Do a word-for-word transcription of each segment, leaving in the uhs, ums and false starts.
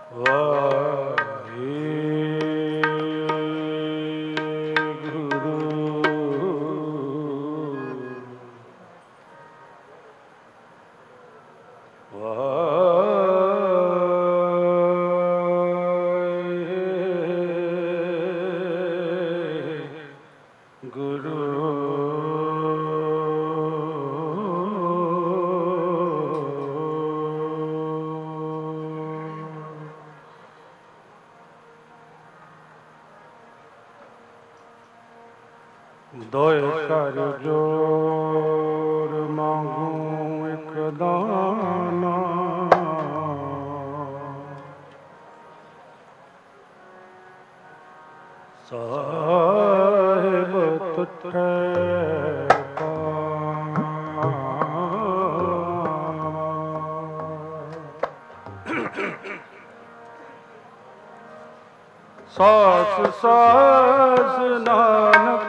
ਦੋਇ ਕਰ ਜੋਰ ਮੰਗੂ ਇਕ ਦਾਨਾ, ਸਾਹਿਬ ਤੁਠੈ ਸਾਸ ਸਾਸ ਨਾਨਕ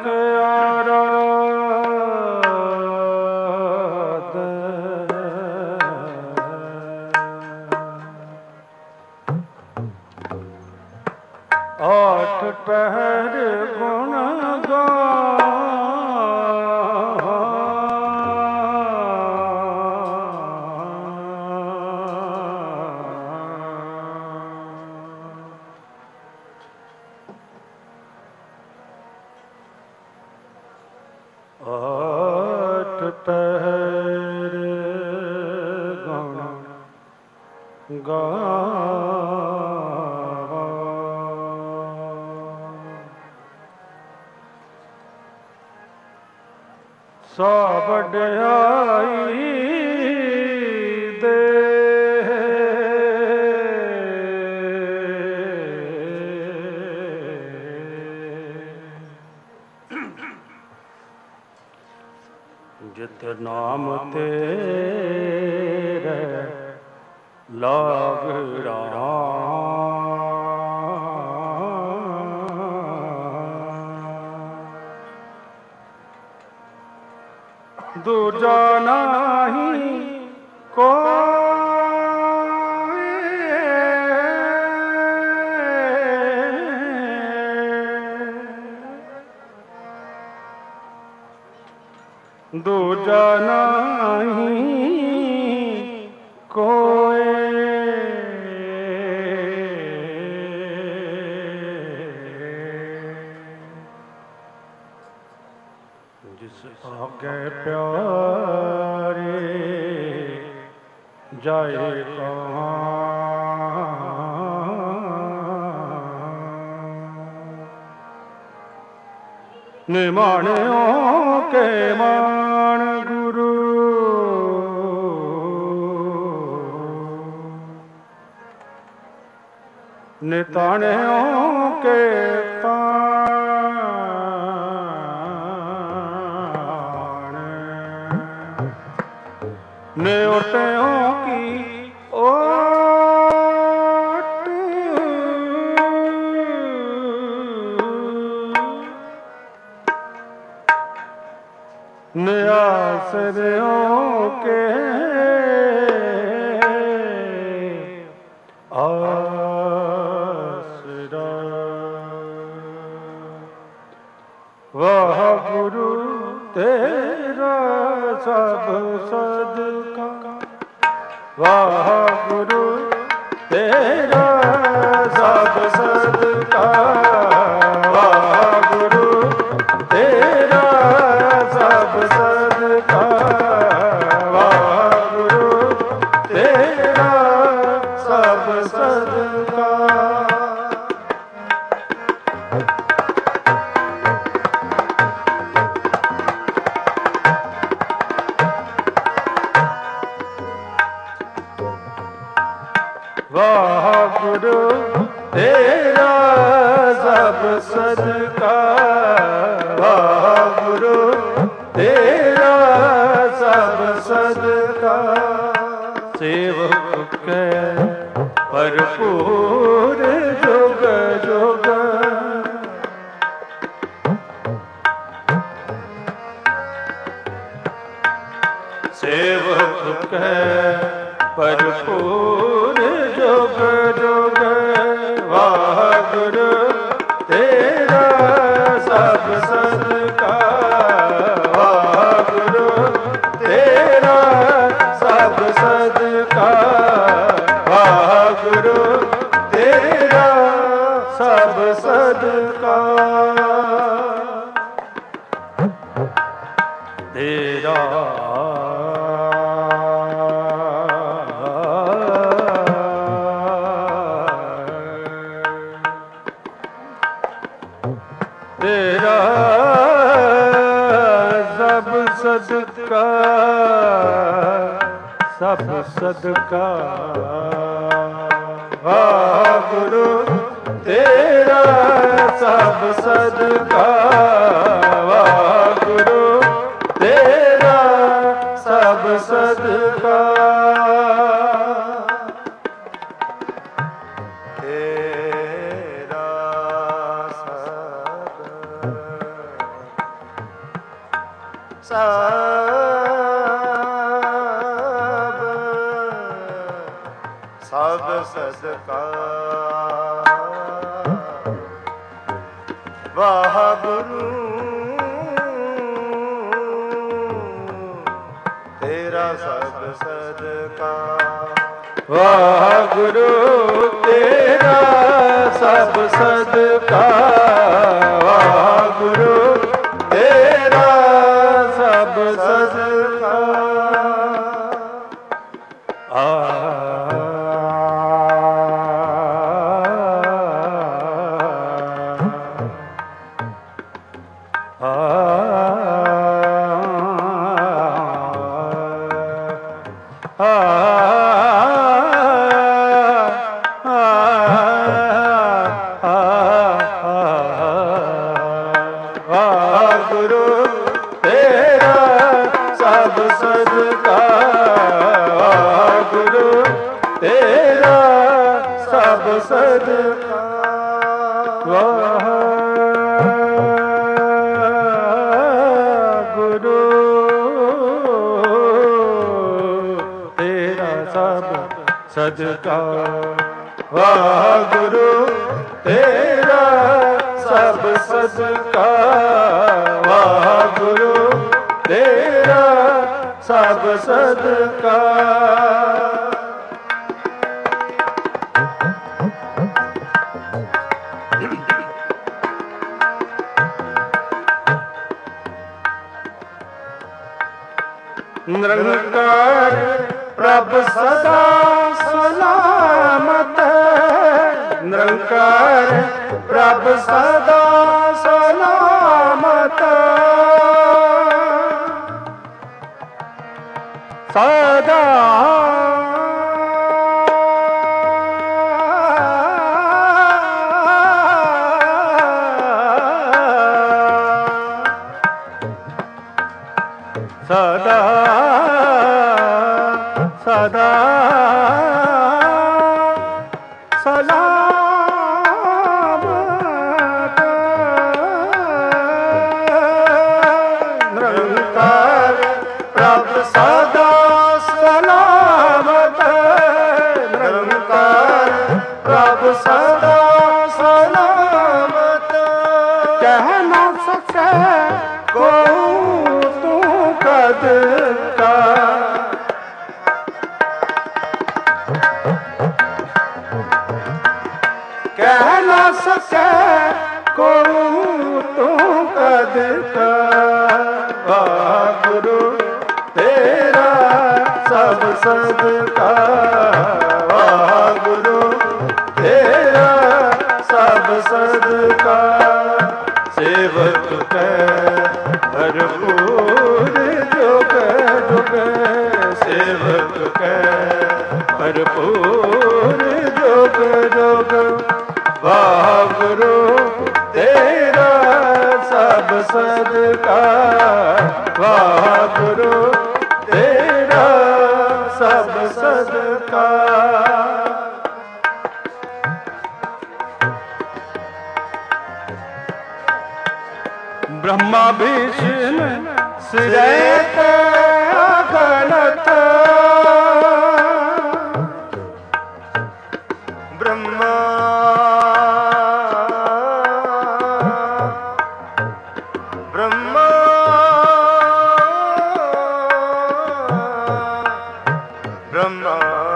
ਆਰਾਧ, ਆਠ ਪਹਿਰ ਗੁਣ ਆਠ ਪਹਿਰ ਗੁਣ ਗਾਵਾ, ਸਾ ਵਡਿਆਈ ਦੇ ਜਿਤ ਨਾਮ ਤੇਰੇ ਲਾਗ ਰਾਮ, ਦੂਜਾ ਨਾਹੀ ਕੋਈ, ਦੂਜਾ ਨਾਹੀ ਕੋਇ, ਜਿਸ ਆਗੇ ਪਿਆਰੇ ਜਾਏ ਕਹਾਂ, ਨਿਮਾਣਿਓ ਕੇ ਮਾਣ ਗੁਰੂ, ਨਿਤਾਣਿਓ ਕੇ ਤਾਣ, ਨਿਉਟਿਓ ਕੀ ਓਟ, ਨਿਆਸਰਿਓ ਕੇ ਆਸਰਾ, ਵਾਹਿਗੁਰੂ ਤੇਰਾ ਸਭ ਸਦਕਾ, ਵਾਹਿਗੁਰੂ ਤੇਰਾ ਸਭ ਸਦਕਾ, ਵਾਹਿਗੁਰੂ ਤੇਰਾ ਸਭ ਸਦਕਾ, ਵਾਹਿਗੁਰੂ ਤੇਰਾ ਸਭ ਸਦਕਾ। ਵਾਹਿਗੁਰੂ ਤੇਰਾ ਸਭ ਸਦਕਾ, ਵਾਹਿਗੁਰੂ ਤੇਰਾ ਸਭ ਸਦਕਾ, ਸੇਵਕ ਕੈ ਭਰਪੂਰ ਜੁਗ ਜੁਗ, ਸੇਵਕ ਕੈ ਭਰਪੂਰ ਜੁਗ ਜੁਗ ਜੁਗ ਵਾਹਿਗੁਰੂ ਤੇਰਾ ਸਭ ਸਦਕਾ ਵਾਹਿਗੁਰੂ ਤੇਰਾ ਸਭ ਸਦਕਾ ਵਾਹਿਗੁਰੂ ਤੇਰਾ ਸਭ ਸਦਕਾ ਤੇਰਾ ਤੇਰਾ ਸਭ ਸਦਕਾ ਸਭ ਸਦਕਾ ਵਾਹਿਗੁਰੂ ਤੇਰਾ ਸਭ ਸਦਕਾ ਵਾਹਿਗੁਰੂ ਤੇਰਾ ਸਭ ਸਦਕਾ ਸਭ ਸਭ ਸਦਕਾ ਵਾਹਿਗੁਰੂ ਤੇਰਾ ਸਭ ਸਦਕਾ ਵਾਹਿਗੁਰੂ ਤੇਰਾ ਸਭ ਸਦਕਾ ਵਾਹਿਗੁਰੂ ਤੇਰਾ ਸਭ ਸਦਕਾ ਆ ਸਦਕਾ ਵਾਹਿਗੁਰੂ ਤੇਰਾ ਸਭ ਸਦਕਾ ਵਾਹਿਗੁਰੂ ਤੇਰਾ ਸਭ ਸਦਕਾ ਵਾਹਿਗੁਰੂ ਤੇਰਾ ਸਭ ਸਦਕਾ ਨਿਰੰਕਾਰ ਪ੍ਰਭ ਸਦਾ ਸਲਾਮਤ ਨਿਰੰਕਾਰ ਪ੍ਰਭ ਸਦਾ ਸਲਾਮਤ ਸਦਾ ਸਦਾ ਸਦਾ ਸਲਾਮਤ ਨਿਰੰਕਾਰ ਪ੍ਰਭ ਸਦਾ ਸਲਾਮਤ ਨਿਰੰਕਾਰ ਪ੍ਰਭ ਸਦਾ ਸਲਾਮਤ ਕਹਿ ਨਾ ਸਕੈ ਕੋ ਕਦ ਕਾ ਕਹਿ ਨਾ ਸਕੈ ਕੋ ਤੂੰ ਕਦ ਕਾ ਵਾਹਿਗੁਰੂ ਤੇਰਾ ਸਭ ਸਦਕਾ ਵਾਹਿਗੁਰੂ ਤੇਰਾ ਸਭ ਸਦਕਾ ਸੇਵਕ ਕੈ ਭਰਪੂਰ ਜੁਗ ਜੁਗ ਸੇਵਕ ਕੈ ਭਰਪੂਰ ਜੁਗ ਜੁਗ ਵਾਹਿਗੁਰੂ ਤੇਰਾ ਸਭ ਸਦਕਾ ਵਾਹਿਗੁਰੂ ਤੇਰਾ ਸਭ ਸਦਕਾ ब्रह्मा विष्णु सिरैत अगणत ब्रह्मा ब्रह्मा ब्रह्मा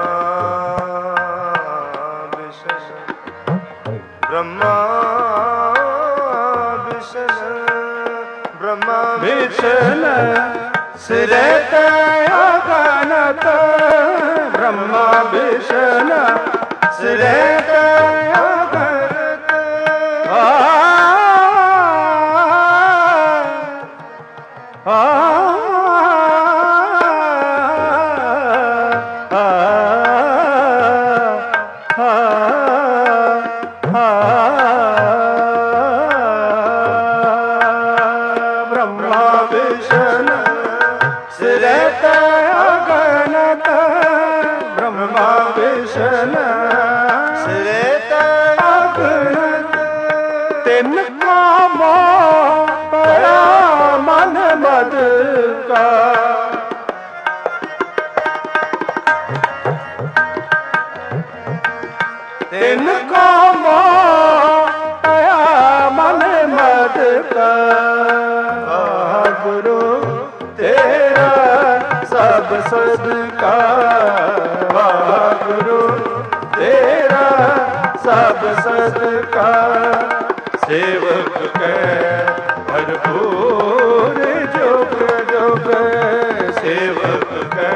ब्रह्मा विष्णु ब्रह्मा विष्णु सिरे अगणत ब्रह्मा विष्णु सिरे अगणत आ सदका वागुरु तेरा सब सदका सेवक के भरपूर जुग जुग सेवक के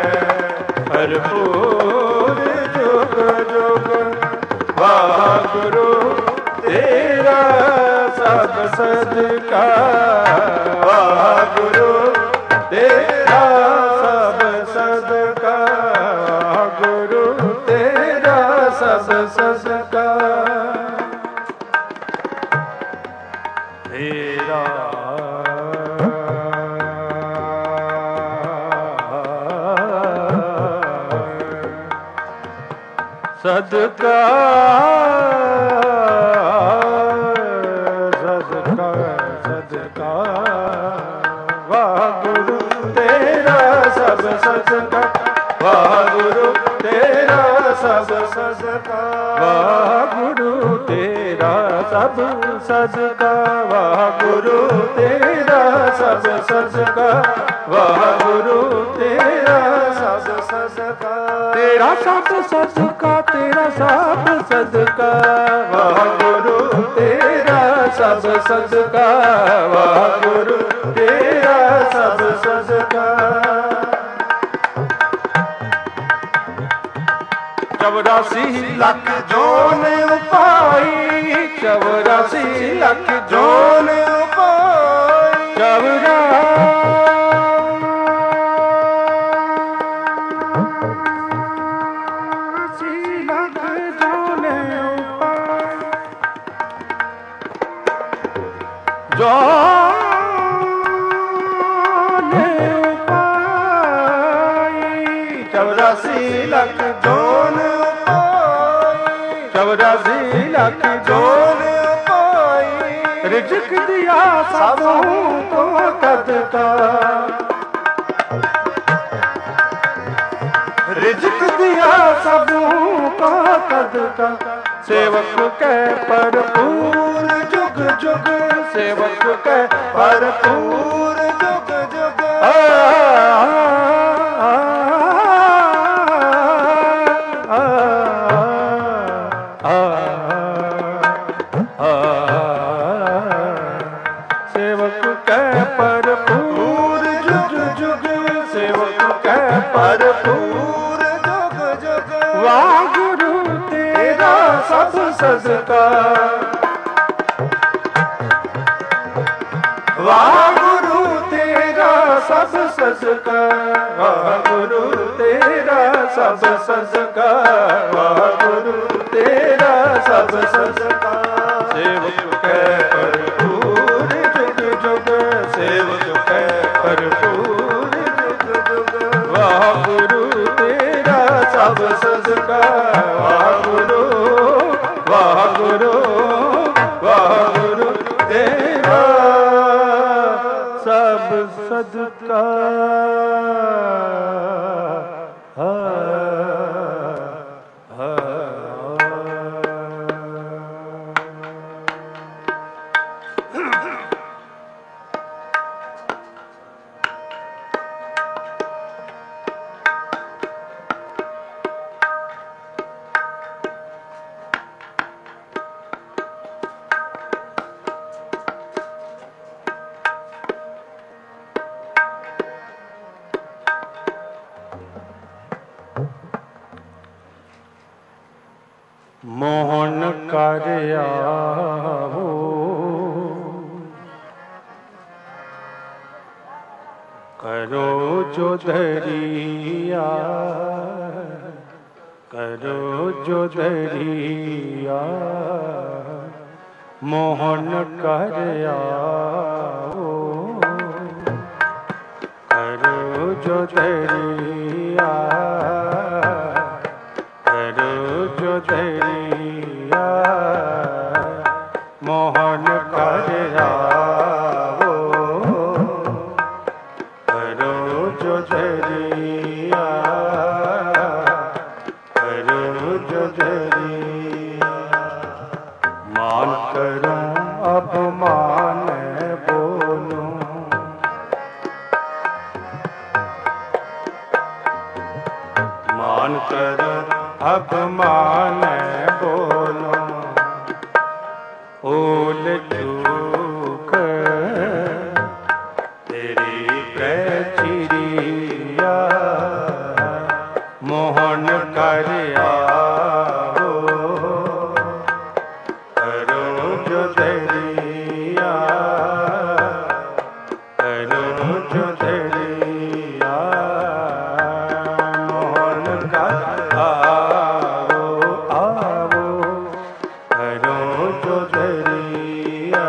भरपूर जुग जुग वागुरु तेरा सब सदका वागुरु तेरा सदका गुरु तेरा सब सदका तेरा सदका सदका सदका वागुरु तेरा सब सदका वागुरु तेरा सब सदका वागुरु तेरा सब सदका वागुरु तेरा सब सदका वागुरु तेरा सब सदका तेरा सब सदका तेरा सब सदका वागुरु तेरा सब सदका वागुरु तेरा सब सदका चौरासी लख जोन उपाई चौरासी लख जोन उपाई चौरासी लख जोन उपाई जो चौरासी लख जोन चौरासी लख जोन पाई रिज़्क़ दिया सबों को कद का रिज़्क़ दिया सबों को कद का सेवक के भरपूर जुग जुग सेवक के भरपूर जुग जुग आ भरपूर जुग जुग वागुरु तेरा सब सदका वागुरु तेरा सब सदका वागुरु तेरा सब सदका वागुरु तेरा सब सदका सेवक के भरपूर जुग जुग सेवक के भरपूर वागुरु तेरा सब सदका वागुरु वागुरु वागुरु तेरा सब सदका हा हा मोहन कर आवो करो जो दरिया करो जो दरिया मोहन कर आओ करो जो दरिया करो जो दरिया मोहन कर आओ करो जो दरिया करो जो दरिया मान करूं अब मान बोलूं मान करूं अब मान बोलूं ओल चूक तेरी प्रचिरिया मोहन कर आओ करो जो दरिया करो जो दरिया मोहन कर आओ आओ करो जो दरिया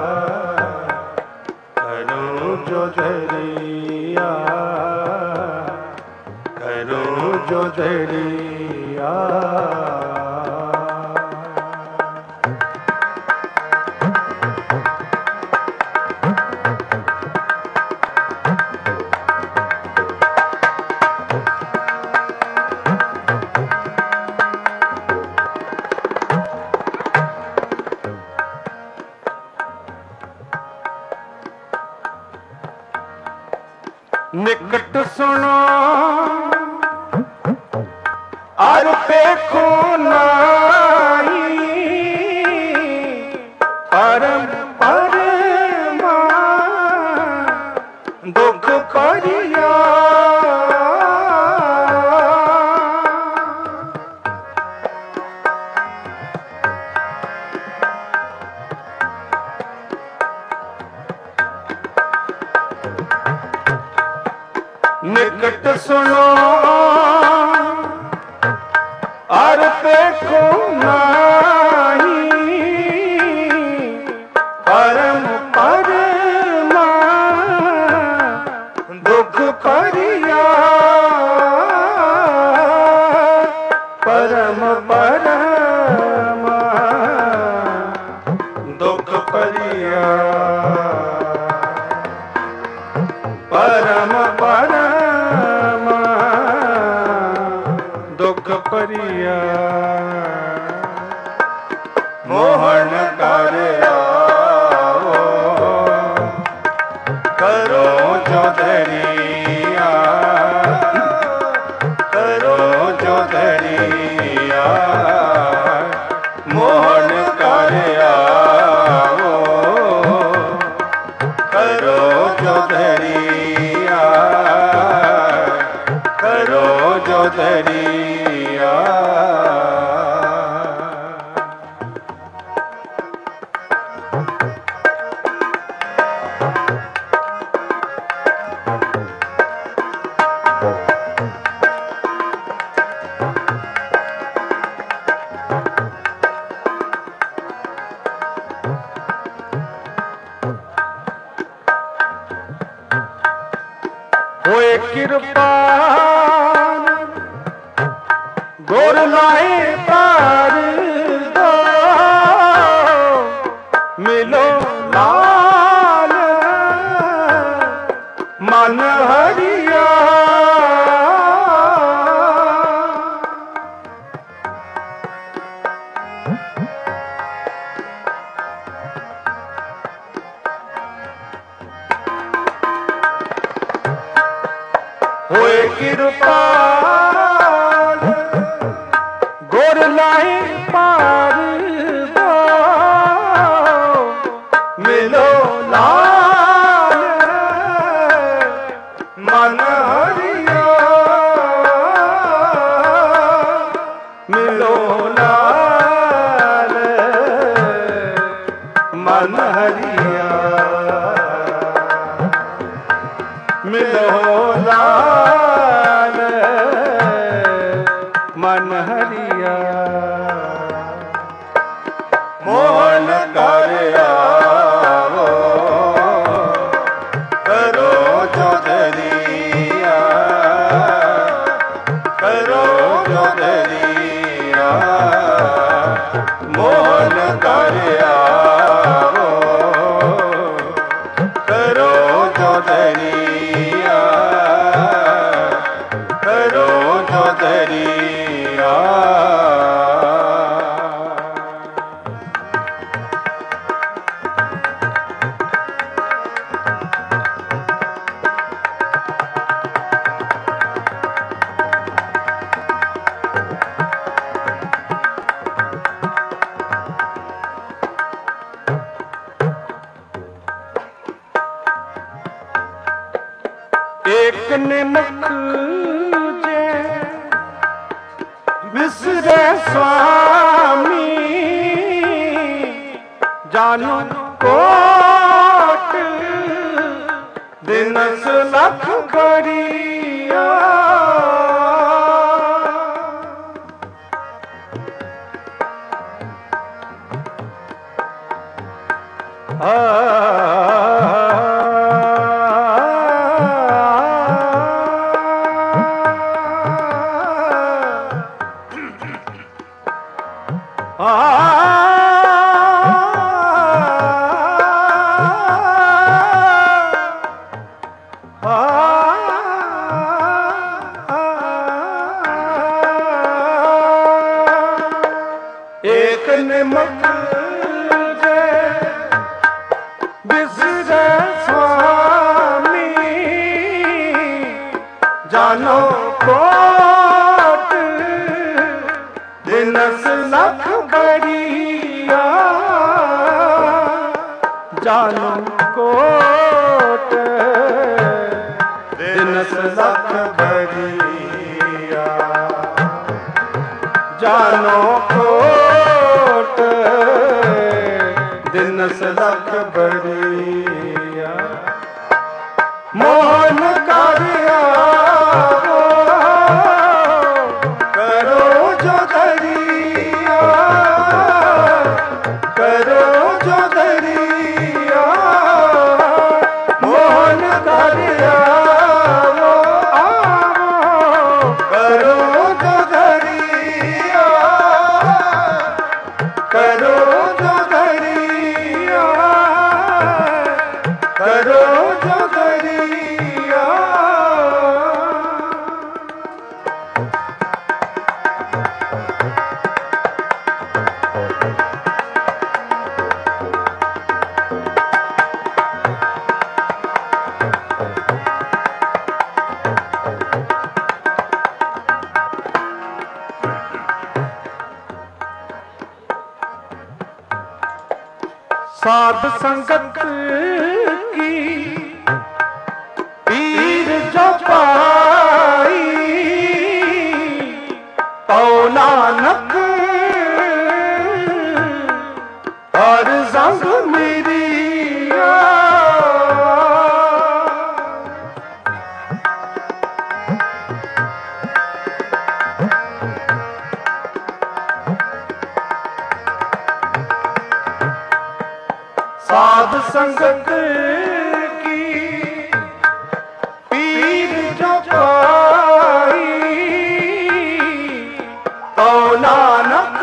करो जो दरिया करो जो दरिया निकट सुनो और देखो नाई परम परमा दुख करिया निकट सुनो और देखो नाही परम परमा दुख करिया परम परमा दुख करिया परम परमा दुख करिया मोहन कर आओ करो जो दरिया करो जो दरिया मोहन कर आओ करो जो दरिया करो जो दरिया होए कृपाल गोर लाए पार दो मिलो लाल मन हरिया होए मन हरिया मिलो लाल मन हरिया मोहन कर आवो करो जो दरिया करो जो दरिया मोहन कर आवो करो जो दरिया करो जो दरिया एक निनक जे बिसरे स्वामी जानो कोट दिनस लख करिया एक निमक जे बिसरे स्वामी जानो कोट दिनस लख बरिया जानो कोट दिनस लख बरिया जानो कोट दिनस लख बरिया मोहन कर आवो करो जो दरिया करो जो दरिया मोहन कर आवो आवो करो जो दरिया करो जो दरिया करो जो दरिया साध संगत की पीर जो पाई तो नानक हर संग मेरिया साध संगत की पीर जो पाई तो नानक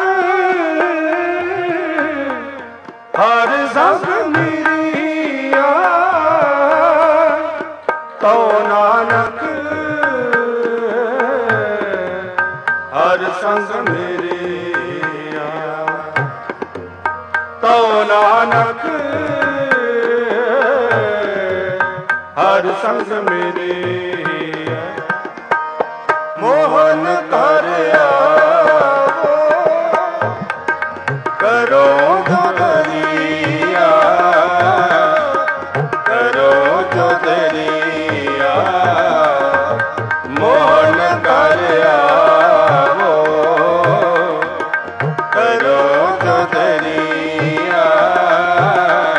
हर संग मेरिया तो नानक हर संग मेरिया तो नानक हर संग मेरे मोहन कर आवो करो जो दरिया करो जो दरिया मोहन कर आवो करो जो दरिया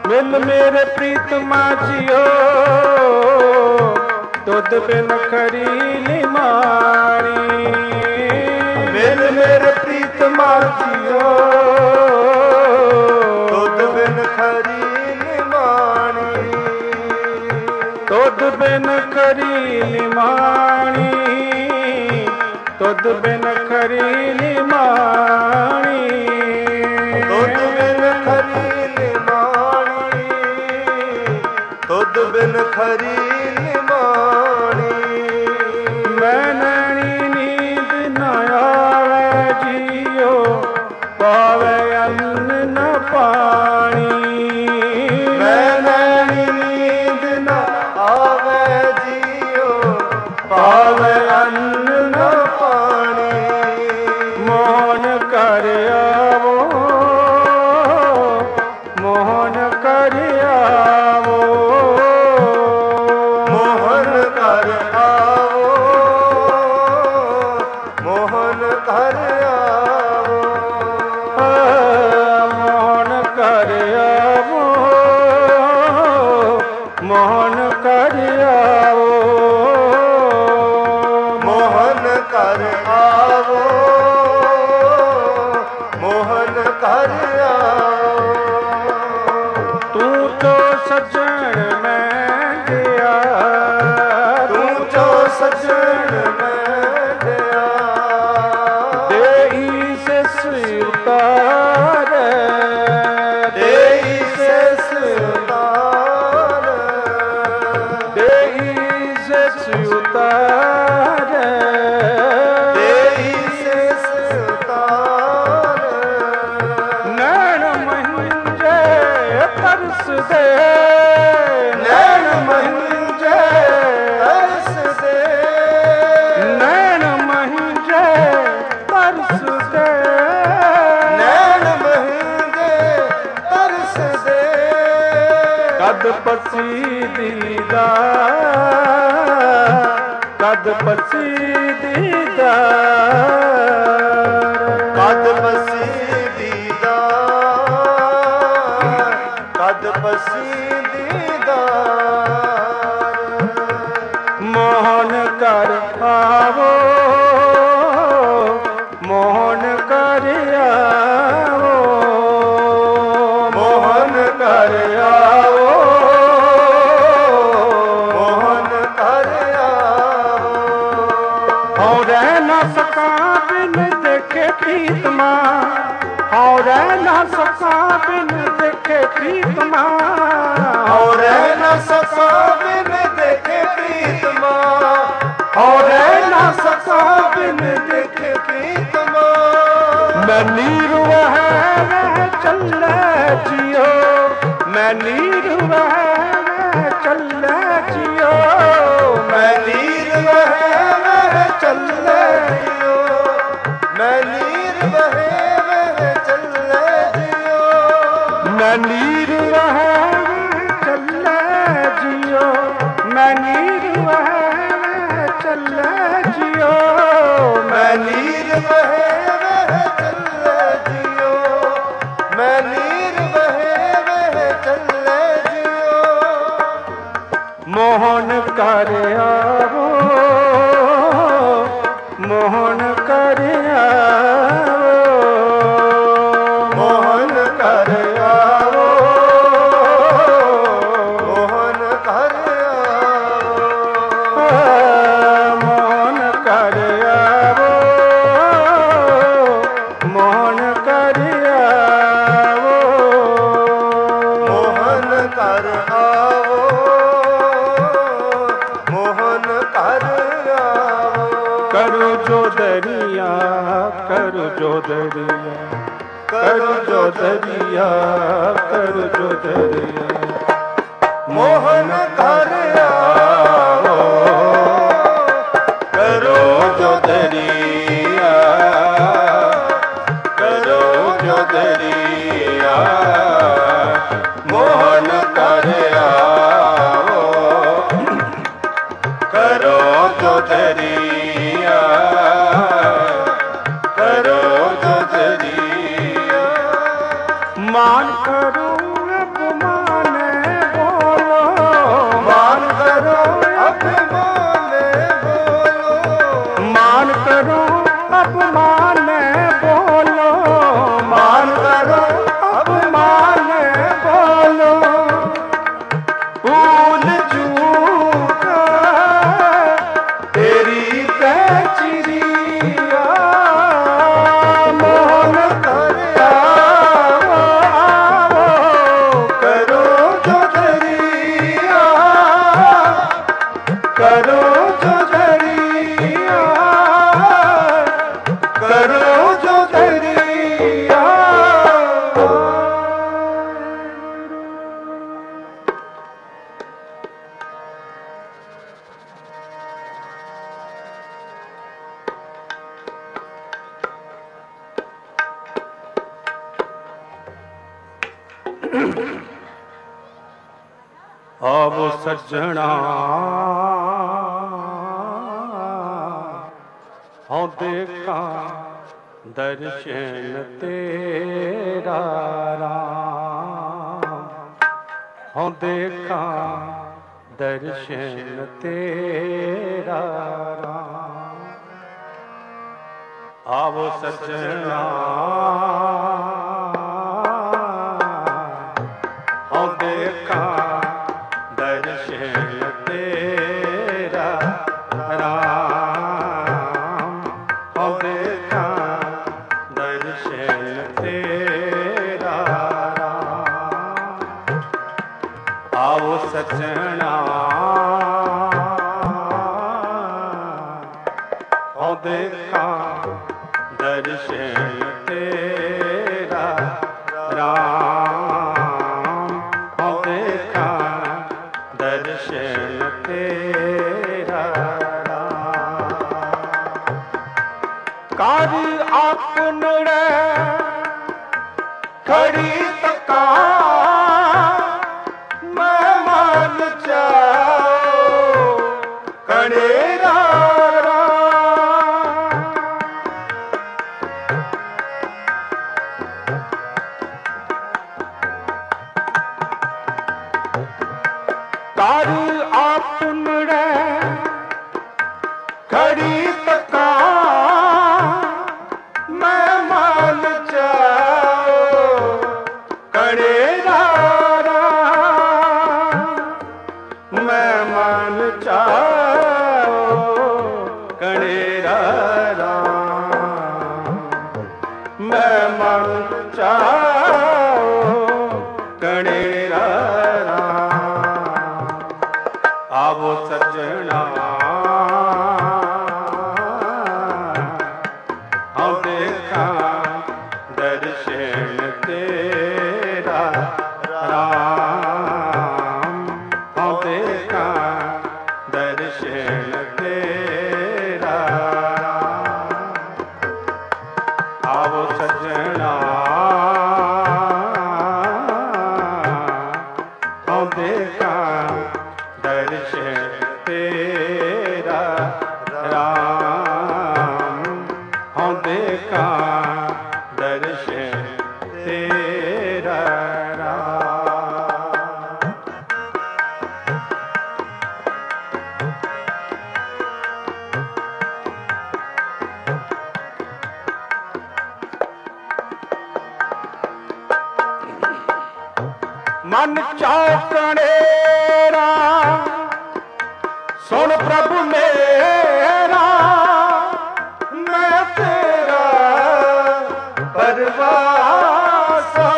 ਮਿਲ ਮੇਰੇ ਪ੍ਰੀਤਮਾ ਜੀਓ ਦੁੱਧ ਬਿਨ ਖਰੀ ਨਿਮਾਣੀ ਮਿਲ ਮੇਰੇ ਪ੍ਰੀਤਮਾ ਜੀਓ ਦੁੱਧ ਬਿਨ ਖਰੀ ਨਿਮਾਣੀ ਦੁੱਧ ਬਿਨ ਖਰੀ ਨਿਮਾਣੀ ਦੁੱਧ ਬਿਨ ਖਰੀ ਨਿਮਾਣੀ ਦੁੱਧ ਬਿਨ ਖਰੀ ਨਿਮਾਣੀ ਦੁੱਧ ਬਿਨ ਖਰੀ ਨਿਮਾਣੀ ਮੈਂ ਨੈਣੀ ਨੀਂਦ ਨਾ ਆਵੇ ਜੀਓ ਪਾਵੇ ਅੰਨ ਨਾ ਪਾਣੀ ਮੈਂ ਨੈਣੀ ਨੀਂਦ ਨਾ ਆਵੇ ਜੀਓ ਪਾਵੇ ਅੰਨ ਨਾ ਪਾਣੀ ਮੋਹਨ ਕਰ ਆਵੋ ਮੋਹਨ ਕਰ ਆਵੋ ਮੋਹਨ ਕਰ ਆਵੋ ਮੋਹਨ ਕਰ ਆਵੋ ਮੋਹਨ ਕਰ ਆਵੋ ਮੋਹਨ ਕਰ ਆਵੋ ਮੋਹਨ ਕਰ ਆਵੋ ਮੋਹਨ ਕਰ ਆਵੋ ਤੂੰ ਤੋ ਸਜਣ ਮੈਂ ਗਿਆ ਤੂੰ ਜੋ ਸਜਣ ਮੈਂ ਗਿਆ ਦੇਈ ਸੇ ਸਿਰਤਾਰ ਦੇਈ ਸਿਸ ਉਤਾਰ ਦੇਈ ਸੇ ਸਿਰਤਾਰ ਦੇਈ ਸਿਸ ਉਤਾਰ ਨੈਣ ਮਹਿੰਜੇ ਤਰਸ ਦੇ ਨੈਣ ਮਹਿੰਜੇ ਤਰਸ ਦੇ ਨੈਣ ਮਹਿੰਜੇ ਤਰਸ ਦੇ ਨੈਣ ਮਹਿੰਜੇ ਤਰਸ ਦੇ ਕਦ ਪਸੀ ਦੀਦਾ ਕਦ ਪਸੀ ਦੀਦਾ ਕਦ ਪਸੀ ਦੀਦਾਰ ਕਦ ਪਸੀ ਦੀਦਾਰ ਮੋਹਨ ਕਰ ਆਵੋ ਮੋਹਨ ਕਰ ਆਵੋ ਮੋਹਨ ਕਰ ਆਵੋ ਮੋਹਨ ਕਰ ਆਵੋ ਹਉ ਰਹਿ ਨਾ ਸਕਾਂ ਬਿਨ ਦੇਖੇ ਪ੍ਰੀਤਮਾ ਹਉ ਰਹਿ ਨਾ ਸਕਾਂ ਬਿਨ ਦੇਖੇ ਪ੍ਰੀਤਮਾ ਹਉ ਰਹਿ ਨਾ ਸਕਾਂ ਬਿਨ ਦੇਖੇ ਪ੍ਰੀਤਮਾ ਹਉ ਰਹਿ ਨਾ ਸਕਾਂ ਬਿਨ ਦੇਖੇ ਪ੍ਰੀਤਮਾ ਮੈਂ ਨੀਰ ਵਹਿ ਵਹਿ ਚੱਲੇ ਜਿਓ ਮੈਂ ਨੀਰ ਵਹਿ ਵਹਿ ਚੱਲੇ ਜਿਓ ਮੈਂ ਨੀਰ ਵਹਿ ਵਹਿ ਚੱਲੇ ਜਿਓ ਮੈਂ ਨੀਰ ਵਹਿ ਵਹਿ ਚੱਲੇ ਜਿਓ ਮੈਂ ਨੀਰ ਵਹਿ ਵਹਿ ਚੱਲੇ ਜਿਓ ਮੈਂ ਨੀਰ ਵਹਿ ਵਹਿ ਚੱਲੇ ਜਿਓ ਮੈਂ ਨੀਰ ਵਹਿ ਵਹਿ ਚੱਲੇ ਜਿਓ ਮੈਂ ਨੀਰ ਵਹਿ ਵਹਿ ਚੱਲੇ ਜਿਓ ਮੋਹਨ ਕਰ ਆਵੋ ਮੋਹਨ ਕਰ ਆਵੋ ਮੋਹਨ ਕਰ ਆਵੋ ਮੋਹਨ ਕਰ ਆਵੋ ਮੋਹਨ ਕਰ ਆਵੋ ਮੋਹਨ ਕਰ ਆਵੋ ਮੋਹਨ ਕਰ ਆਵੋ ਮੋਹਨ ਕਰ ਆਵੋ ਕਰੋ ਜੋ ਦਰਿਆ ਕਰੋ ਜੋ ਦਰਿਆ ਕਰੋ ਜੋ ਦਰਿਆ ਕਰੋ ਜੋ ਦਰਿਆ ਮੋਹਨ ਕਰ ਆਵੋ ਕਰੋ ਜੋ ਦਰਿਆ ਕਰੋ ਜੋ ਦਰਿਆ ਮੋਹਨ ਕਰ ਆਵੋ ਕਰੋ ਜੋ ਦਰਿਆ ਕਰੋ ਜੋ ਦਰਿਆ ਮਾਨ ਕਰੋ ਅਪਮਾਨ ਆਵੋ ਸੱਜਣਾ ਹਉ ਦੇਖਾਂ ਦਰਸ਼ਨ ਤੇਰਾ ਰਾਮ, ਹਉ ਦੇਖਾਂ ਦਰਸ਼ਨ ਤੇਰਾ ਰਾਮ। ਆਵੋ ਸੱਜਣਾ ਹਉ ਦੇਖਾਂ ਦਰਸ਼ਨ ਤੇਰਾ ਰਾਮ, ਹਉ ਦੇਖਾਂ ਦਰਸ਼ਨ ਤੇਰਾ ਰਾਮ। ਆਵੋ ਸੱਜਣਾ ਹਉ ਦੇਖਾਂ ਦਰਸ਼ਨ ਤੇਰਾ ਰਾਮ, ਹਉ ਦੇਖਾਂ ਦਰਸ਼ਨ ਤੇਰਾ ਰਾਮ। ਕਰ ਆਪਨੜੇ ਖੜੀ ਤਕਾ ਮੈਂ ਮਨ ਚਾਉ ਕਣੇਰਾ ਕਰ ਆਪਨੜੇ ਖੜੀ ਤਕਾ ਮੈਂ ਮਨ ਚਾਉ ਕਣੇਰਾ ਮੈਂ ਮਨ ਚਾਉ ਕਣੇਰਾ ਮੈਂ ਮਨ ਚਾਉ ਕਣੇਰਾ। ਆਵੋ ਸੱਜਣਾ ਹਉ ਦੇਖਾਂ ਦਰਸ਼ਨ ਤੇਰਾ ਰਾਮ, ਹਉ ਦੇਖਾਂ ਦਰਸ਼ਨ ਤੇਰਾ ਰਾਮ। ਆਵੋ ਸੱਜਣਾ ਹਉ ਦੇਖਾਂ ਦਰਸ਼ਨ ਤੇਰਾ ਰਾਮ, ਹਉ ਦੇਖਾਂ ਦਰਸ਼ਨ ਤੇਰਾ ਰਾਮ। ਮਨ ਚੌਕੜੇਰਾ ਸੁਣ ਪ੍ਰਭੂ ਮੇਰਾ, ਮੈਂ ਤੇਰਾ ਪਰਵਾਸਾ।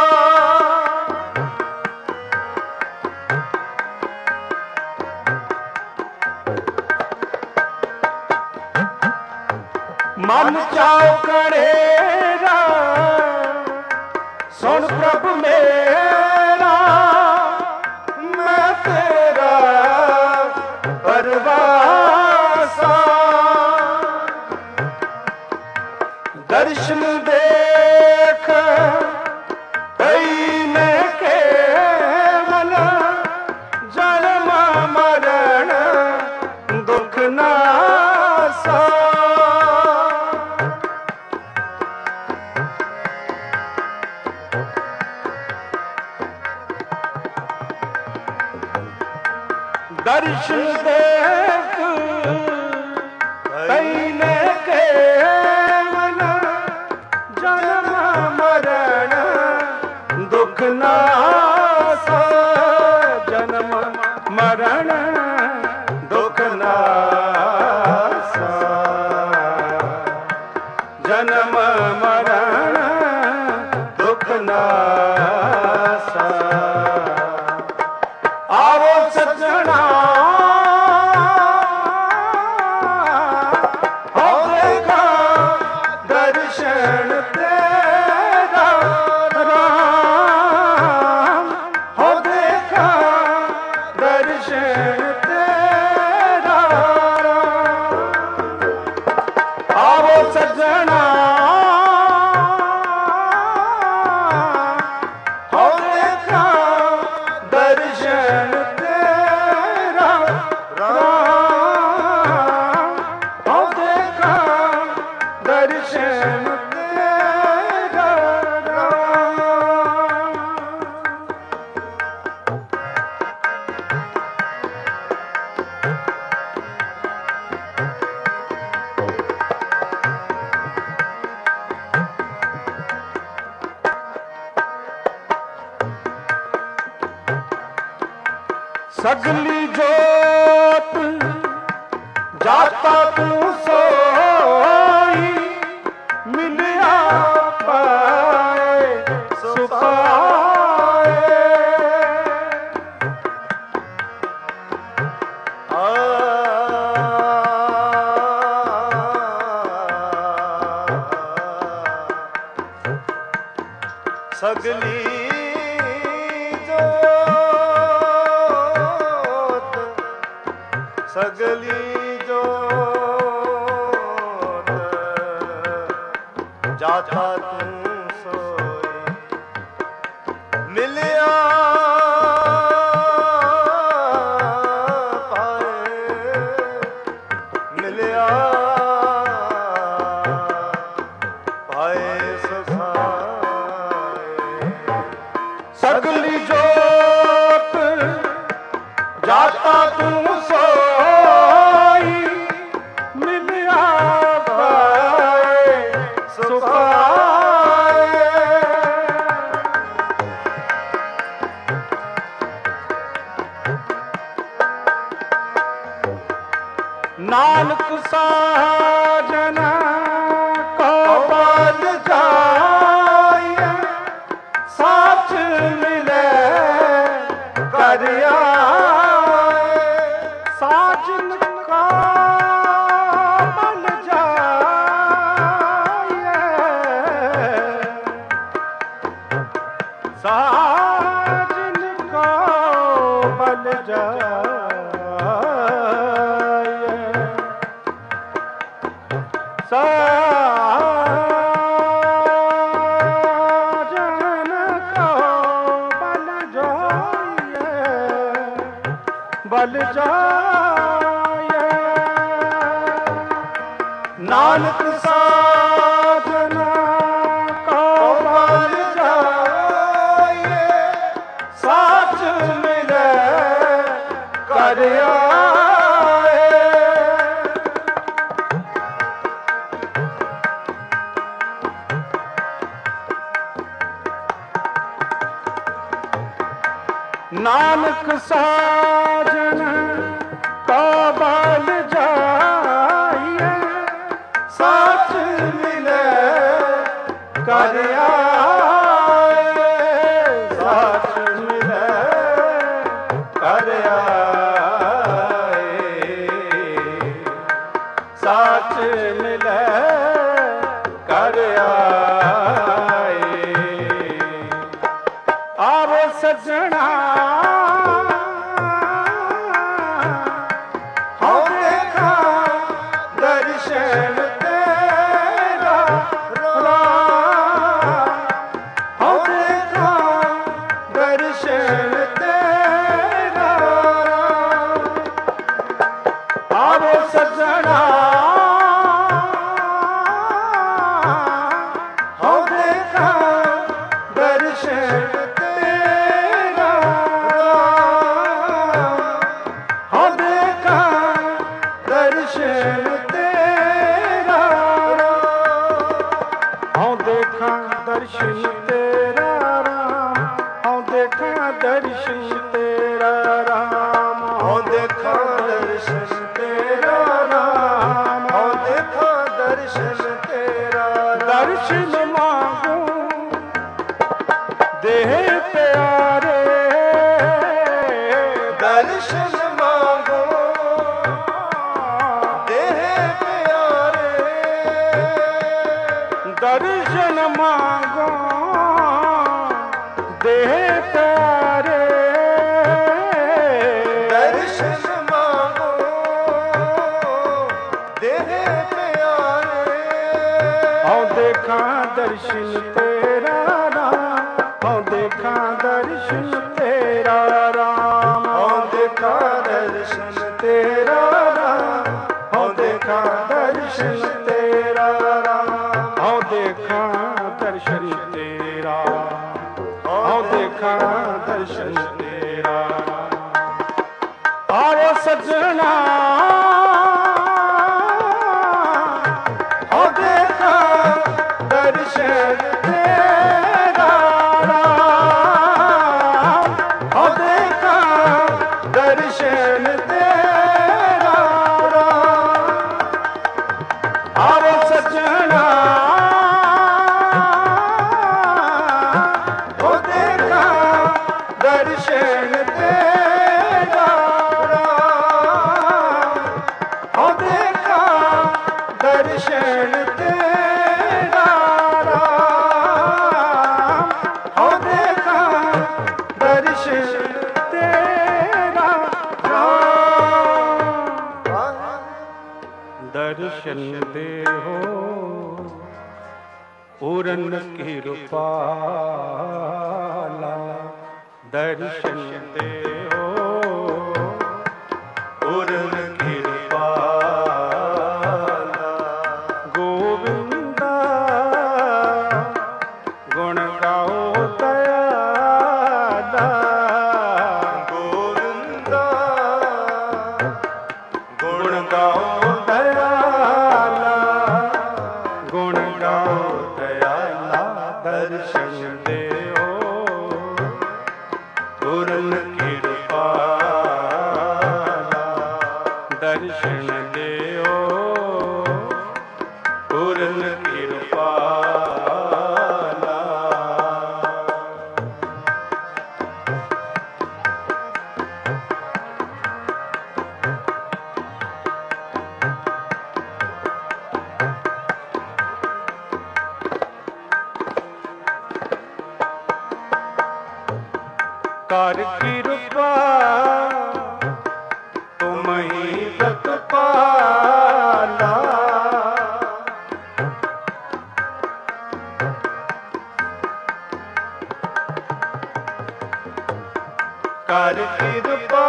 ਮਨ ਚੌਕੜੇਰਾ ਸੁਣ ਪ੍ਰਭੂ ਮੇਰਾ, ਮੈਂ ਤੇਰਾ ਪਰਵਾਸਾ। ਦਰਸ਼ਨ ਦੇਖ ਕਈ ਨੇ ਕੇਵਲ, ਜਨਮ ਮਰਨ ਦੁਖ ਨਾਸਾ। ਦਰਸ਼ਨ ਦੇਖ ਕਈ ਨੇ ਕੇਵਲ, ਜਨਮ ਮਰਨ ਦੁਖ ਨਾਸਾ। ਜਨਮ ਮਰਨ ਦੁਖ ਨਾਸਾ, ਜਨਮ ਮਰਨ ਦੁਖ ਨਾਸਾ। ਆਵੋ ਸੱਜਣਾ सगली जोत जाता तू सोई, मिलिया पाए सुपाए। सगली सगली जोत जाता तू सोई, मिलिया पाए मिलिया पाए सुखाए। सगली जोत जाता तू सोई, मिलिया पाए सुखाए। नानक साजना को बल जाए, साच मिले कर आए। साजन का बल जाए, साजन का बल जाए। साजन को बल जाए, बल जाए। नानक साजना को बल जाए, साच मिले कर आए। नानक साजन का बल जाइए, साच मिले कर आए। साच मिले कर आए, साच मिले कर आए। आवो सजना हाँ देखा दर्शन तेरा राम, हाँ देखा दर्शन तेरा राम। आवो सजना हाँ देखा दर्शन तेरा राम, हाँ देखा दर्शन तेरा राम। हाँ देखा दर्शन तेरा राम, हाँ देखा दर्शन तेरा राम। हाँ देखा दर्शन तेरा राम, हाँ देखा दर्शन तेरा राम। दर्शन मांगू देह प्यारे, दर्शन मांगो देह प्यारे। दर्शन मांगो देह प्यारे। दर्शन मांगो देह प्यारे। हाँ देखा दर्शन तेरा राम, हाँ देखा दर्शन तेरा राम। हाँ देखा दर्शन तेरा राम, हाँ देखा दर्शन तेरा राम। हाँ देखा दर्शन तेरा, हाँ देखा दर्शन तेरा। आओ सजना हाँ देखा दर्शन तेरा राम, हाँ देखा ਦਰਸ਼ਨ ਤੇਰਾ ਰਾਮ, ਦਰਸ਼ਨ ਦੇਹੋ ਪੂਰਨ ਕਿਰਪਾਲਾ, ਦਰਸ਼ਨ ਦੇਹੋ ਪੂਰਨ ਕਿਰਪਾਲਾ। ਗੋਵਿੰਦਾ ਗੁਣ ਗਾਓ ਦਇਆਲਾ, ਗੋਵਿੰਦਾ ਗੁਣ ਗਾਓ ਦਇਆਲਾ, ਗੁਣ ਗਾਓ ਦਇਆਲਾ। ਦਰਸ਼ਨ ਦੇਓ ਪੂਰਨ ਕਿਰਪਾਲਾ, ਦਰਸ਼ਨ ਦੇਓ ਪੂਰਨ ਕਿਰਪਾਲਾ। ਕਰ ਕਿਰਪਾ ਤੁਮ ਹੀ ਪ੍ਰਤਪਾਲਾ, ਕਰ ਕਿਰਪਾ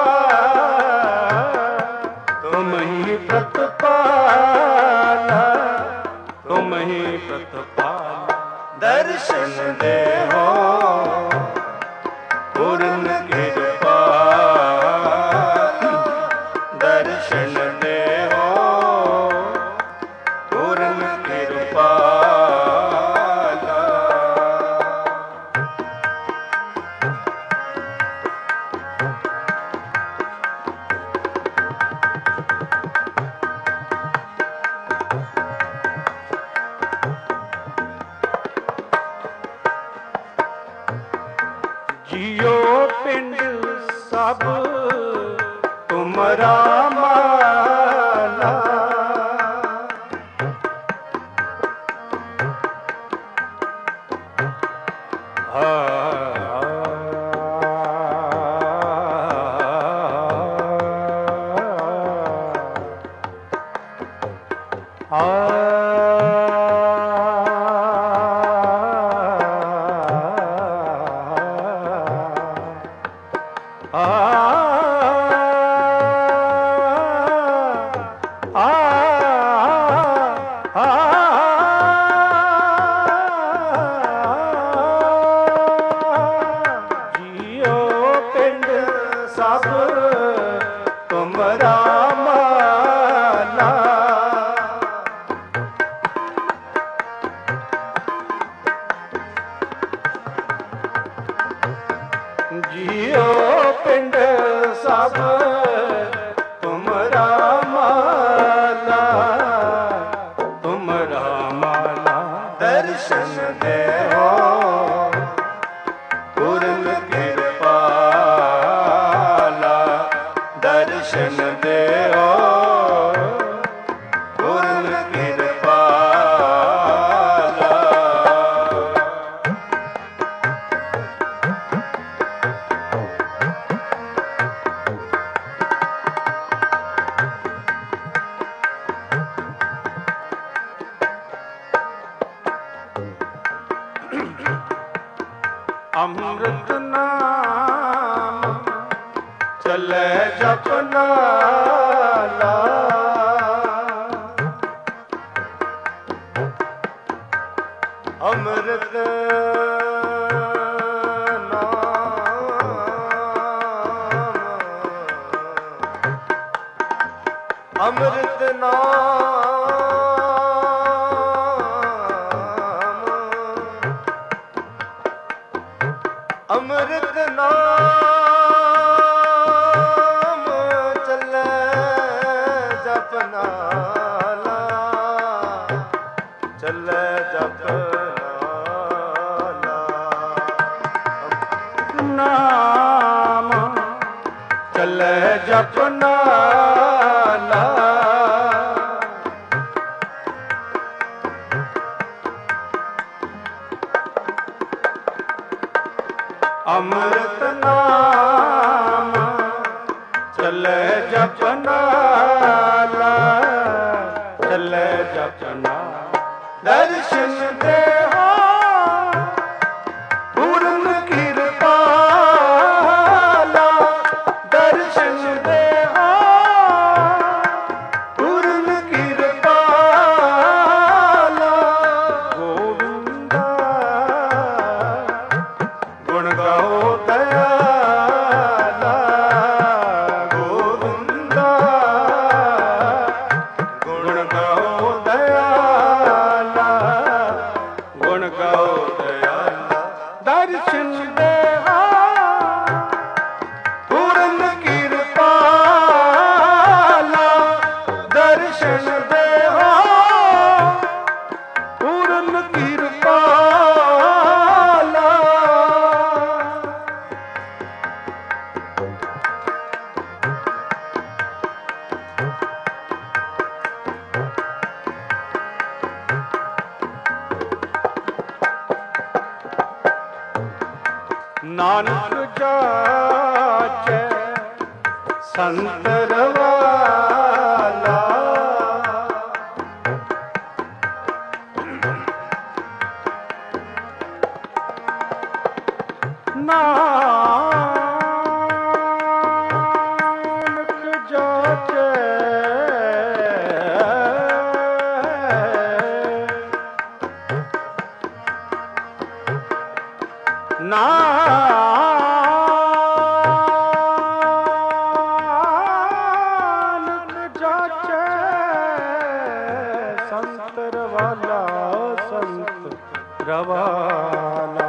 ਤੁਮ ਹੀ ਪ੍ਰਤਪਾਲਾ, ਤੁਮ ਹੀ ਪ੍ਰਤਪਾਲਾ। ਦਰਸ਼ਨ ਦੇਹੋ ਪੂਰਨ ਕਿਰਪਾਲਾ, ਦਰਸ਼ਨ ਦੇਹੋ ਪੂਰਨ ਕਿਰਪਾਲਾ। ਜੀਓ ਪਿੰਡ ਸਭ ਤੁਮਰਾ ਮਾਲਾ, ਜੀਓ ਪਿੰਡ ਸਭ ਤੁਮਰਾ ਮਾਲਾ, ਜੀਓ ਪਿੰਡ ਸਭ ਤੁਮਰਾ ਮਾਲਾ, ਤੁਮਰਾ ਮਾਲਾ। ਦਰਸ਼ਨ ਦੇਹੋ ਪੂਰਨ ਕਿਰਪਾਲਾ, ਦਰਸ਼ਨ ਦੇਹੋ ਪੂਰਨ ਕਿਰਪਾਲਾ। ਅੰਮ੍ਰਿਤ ਨਾਮ ਚੱਲੇ ਜਪਨਾ ਲਾ, ਅੰਮ੍ਰਿਤ ਨਾਮ, ਅੰਮ੍ਰਿਤ ਨਾਮ, ਅੰਮ੍ਰਿਤ ਨਾਮ ਚੱਲੇ ਜਪਨਾ ਲਾ, ਚੱਲੇ ਜਪਨਾ ਲਾ। ਨਾਮ ਚੱਲੇ ਜਪਨਾ ਲਾ, ਅੰਮ੍ਰਿਤ ਨਾਮ ਜਪਨਾ ਲਾ ਚੱਲੇ ਜਪਨਾ ਦਰਸ਼ਨ ਦੇਹਾ ਪੂਰਨ ਕਿਰਪਾਲਾ ਦਰਸ਼ਨ ਦੇਹਾ ਪੂਰਨ ਕਿਰਪਾਲਾ ਗੋਵਿੰਦਾ ਗੁਣ ਗਾਓ ਦਇਆਲਾ ਗੋਵਿੰਦਾ ਗੁਣ ਗਾਓ ਦਇਆਲਾ ਗੁਣ ਗਾਓ ਦਇਆਲਾ ਦਰਸ਼ਨ ਦੇਹਾ ਪੂਰਨ ਕਿਰਪਾਲਾ ਦਰਸ਼ਨ ਦੇਹਾ ਪੂਰਨ ਕਿਰਪਾਲਾ ਨਾਨਕ ਜਾਚੈ ਸੰਤਰ ਵਾਲਾ ਨਾਨਕ ਜਾਚੈ ਨਾਨਕ ਜਾਚੈ ਸੰਤਰ ਵਾਲਾ ਸੰਤ ਰਵਾਲਾ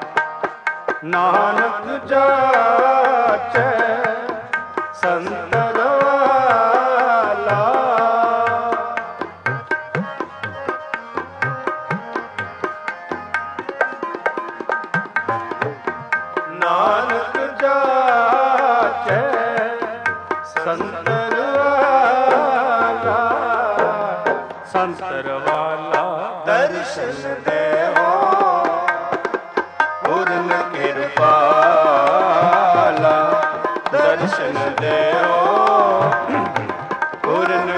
ਨਾਨਕ ਜਾਚੈ ਸੰਤਰ ਵਾਲਾ ਨਾਨਕ ਜਾਚੈ ਸੰਤਰ ਵਾਲਾ ਸੰਤਰ ਵਾਲਾ ਦਰਸ਼ਨ ਦੇਵੋ ਪੂਰਨ ਕਿਰਪਾਲਾ ਦਰਸ਼ਨ ਦੇਵੋ ਪੂਰਨ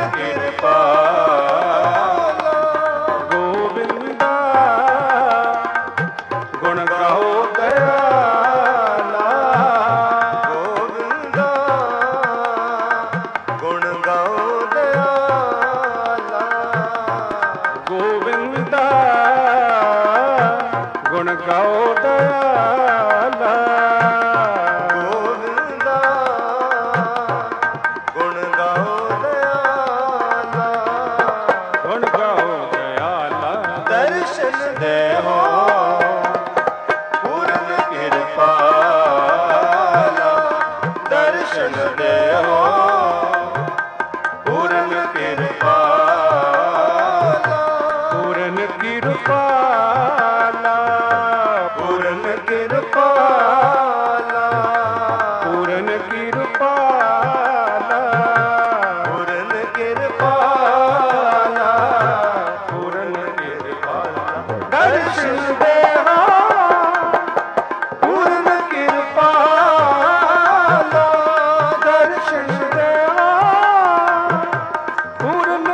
ਕਿਰਪਾਲਾ ਗੋਬਿੰਦਾ ਗੁਣ ਗਾਓ ਦਇਆਲਾ ਗੋਵਿੰਦਾ ਗੁਣ ਗਾਓ ਦਇਆਲਾ ਗੋਬਿੰਦਾ ਗੁਣ ਗਾਓ ਦਇਆਲਾ ਗੋਵਿੰਦਾ ਗੁਣ ਗਾਓ ਦਇਆਲਾ ਗੁਣ ਗਾਓ ਦਇਆਲਾ ਦਰਸ਼ਨ ਦੇਹੋ ਪੂਰਨ ਕਿਰਪਾਲਾ ਦਰਸ਼ਨ ਦੇਹੋ ਪੂਰਨ ਕਿਰਪਾਲਾ ਪੂਰਨ ਕਿਰਪਾਲਾ ਪੂਰਨ ਕਿਰਪਾਲਾ ਪੂਰਨ ਕਿਰਪਾਲਾ ਪੂਰਨ ਕਿਰਪਾਲਾ ਪੂਰਨ ਕਿਰਪਾਲਾ ਦਰਸ਼ਨ ਦੇਹਾ ਪੂਰਨ ਕਿਰਪਾਲਾ ਦਰਸ਼ਨ ਦੇਵਾ ਪੂਰਨ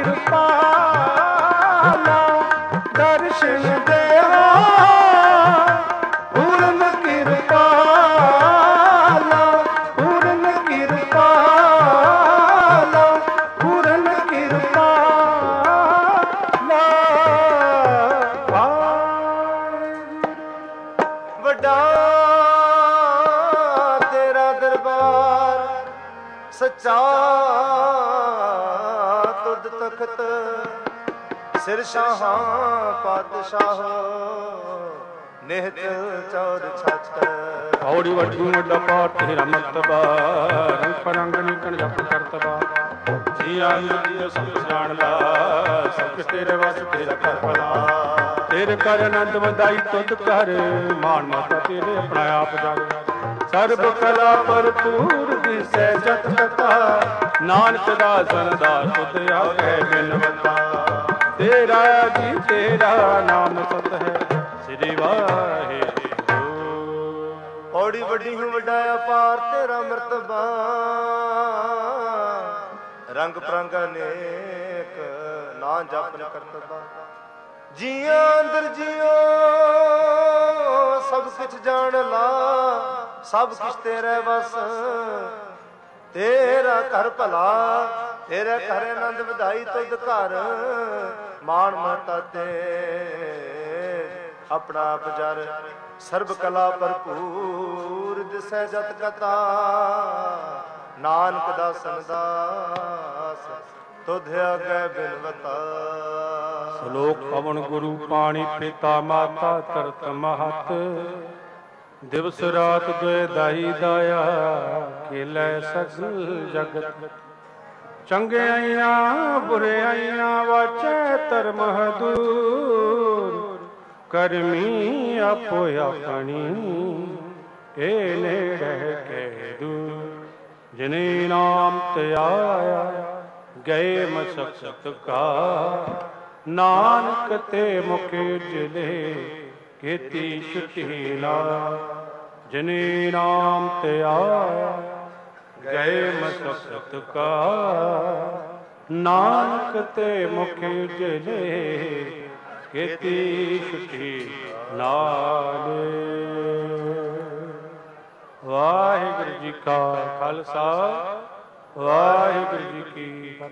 ਕਿਰਪਾਲਾ ਦਰਸ਼ਨ ਦੇਵਾ ਪੂਰਨ ਕਿਰਪਾਲਾ ਪੂਰਨ ਕਿਰਪਾਲਾ ਪੂਰਨ ਕਿਰਪਾਲਾ ਵੱਡਾ ਤੇਰਾ ਦਰਬਾਰ ਸੱਚਾ ਤੁਧ ਤਖਤ ਸਿਰ ਸ਼ਾਹਾਂ ਪਾਤਸ਼ਾਹ ਨਿਹਤ ਚੌਰ ਛੱਤ ਔੜੀ ਵੱਡੀ ਵੱਡਾ ਪਾਠ ਤੇਰਾ ਮਰਤਬਾ ਰੰਗ ਪਰੰਗ ਨੀਕਣ ਜਪ ਕਰਤਬਾ ਜੀ ਆਨੰਦ ਸਭ ਜਾਣ ਲਾ ਸਭ ਕੁਛ ਤੇਰੇ ਵਸ ਤੇਰਾ ਕਰ ਭਲਾ ਤੇਰੇ ਕਰ ਆਨੰਦ ਵਧਾਈ ਤੁਧ ਕਰ ਮਾਨ ਮਾਤਾ ਤੇਰੇ ਆਪਣਾ ਆਪ ਜਾਗ ਸਰਬ ਕਲਾ ਭਰਪੂਰ ਦਿਸੈ ਜਤ ਕਥਾ ਨਾਨਕ ਦਾਸਨ ਦਾ ਤੁਧ ਆਗੇ ਬਿਨਵਤਾ ਤੇਰਾ ਜੀ ਤੇਰਾ ਨਾਮ ਸਤ ਹੈ ਸ੍ਰੀ ਵਾਹਿਗੁਰੂ ਔੜੀ ਵੱਡੀ ਹੂੰ ਵੱਡਾ ਅਪਾਰ ਤੇਰਾ ਮਰਤਬਾ ਰੰਗ ਪ੍ਰੰਗ ਅਨੇਕ ਨਾ ਜਪਨ ਕਰਤਬਾ। ਜੀਆਂ ਅੰਦਰ ਜਿਉ ਸਭ ਕੁਛ ਜਾਣ ਲਾ, ਸਭ ਕੁਛ ਤੇਰੇ ਵਸ ਤੇਰਾ ਘਰ ਭਲਾ। ਤੇਰੇ ਘਰ ਆਨੰਦ ਵਧਾਈ ਤੁਧ ਘਰ, ਮਾਣ ਮਹਤਾ ਤੇ ਆਪਣਾ ਆਪ ਜਰ। ਸਰਬ ਕਲਾ ਭਰਪੂਰ ਦਿਸੈ ਜਤ ਕਤਾ, ਨਾਨਕ ਦਾਸਨ ਦਾਸ ਤੁਧ ਅਗੈ ਬਿਨਵਤਾ। ਸ਼ਲੋਕ ਪਵਨ ਗੁਰੂ ਪਾਣੀ ਪਿਤਾ ਮਾਤਾ ਧਰਤ ਮਹਤ, ਦਿਵਸ ਰਾਤ ਦੁਇ ਦਾਈ ਦਾਇਆ ਖੇਲੇ ਸਗਲ ਜਗਤ। ਚੰਗਿਆਈਆਂ ਬੁਰਿਆਈਆਂ ਵਾਚੈ ਧਰਮ ਹਦੂਰ, ਕਰਮੀ ਆਪੋ ਆਪਣੀ ਇਹ ਨੇੜੇ ਕੇ ਦੂਰ। ਜਿਨੇ ਨਾਮ ਧਿਆਇਆ ਗਏ ਮਸਕਤ ਕਾ, ਨਾਨਕ ਤੇ ਮੁਖ ਉਜਲੇ ਕੀਤੀ ਛੁਟੀ ਨਾ। ਜਿਨੇ ਨਾਮ ਧਿਆਇਆ ਗਏ ਮਸਕਤ ਕਾ, ਨਾਨਕ ਤੇ ਮੁਖ ਉਜਲੇ ਕੀਤੀ ਛੁਟੀ ਨਾਲ। ਵਾਹਿਗੁਰੂ ਜੀ ਕਾ ਖਾਲਸਾ, ਵਾਹਿਗੁਰੂ ਜੀ ਕੀ ਫਤਿਹ।